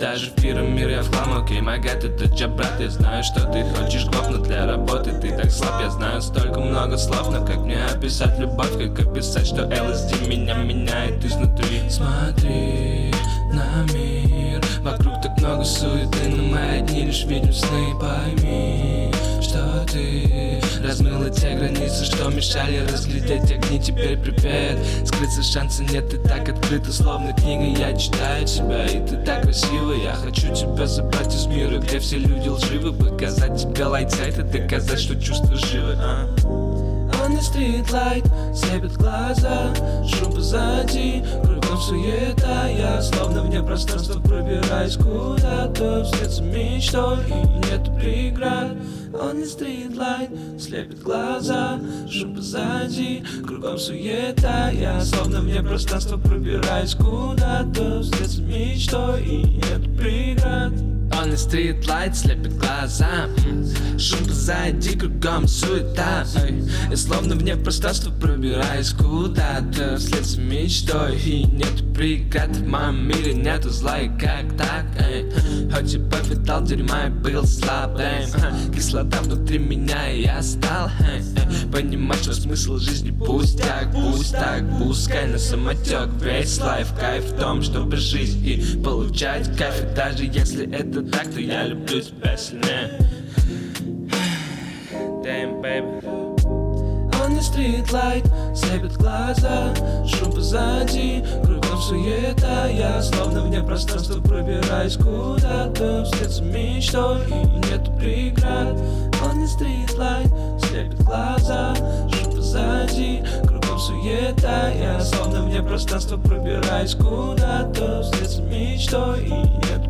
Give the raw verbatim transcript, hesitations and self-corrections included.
даже в первом мире я в хлам. Окей, май гад, это джаб, брат. Я знаю, что ты хочешь гоп, но для работы ты так слаб. Я знаю столько много слов, но как мне описать любовь? Как описать, что эл эс ди меня меняет изнутри? Смотри на мир, вокруг так много суеты, но мы одни лишь видим сны. Пойми, что ты размыла те границы, что мешали разглядеть огни. Теперь привет, скрыться шанса нет, ты так открыта, словно книга. Я читаю тебя, и ты так красива. Я хочу тебя забрать из мира, где все люди лживы, показать тебе лайтсайд и доказать, что чувства живы, а? On the street light, слепит глаза, шум позади, кругом суета. Я словно вне пространства пробираюсь куда-то вслед за мечтой, и нету преград. On the street light, слепит глаза, шум позади, кругом суета. Я словно вне пространства пробираюсь куда-то вслед за мечтой, и нету преград. On the street light, слепит глаза, шум позади, кругом суета. Я словно вне пространства пробираюсь куда-то вслед за мечтой, и нет преград. В моем мире нету зла, и как так? Хоть и повидал дерьма и был слабым, кислота внутри меня, и я стал понимать, что смысл жизни пустяк. Пусть так, пускай на самотек весь лайф. Кайф в том, чтобы жить и получать кайф. И даже если это так, то я люблю тебя сильнее. Damn, baby. On the street light, слепит глаза, шум позади, кругом суета. Я словно вне пространства пробираюсь куда-то вслед за мечтой, и нету преград. On the street light, слепит глаза, шум позади, кругом суета. Я словно вне пространства пробираюсь куда-то вслед за мечтой, и нету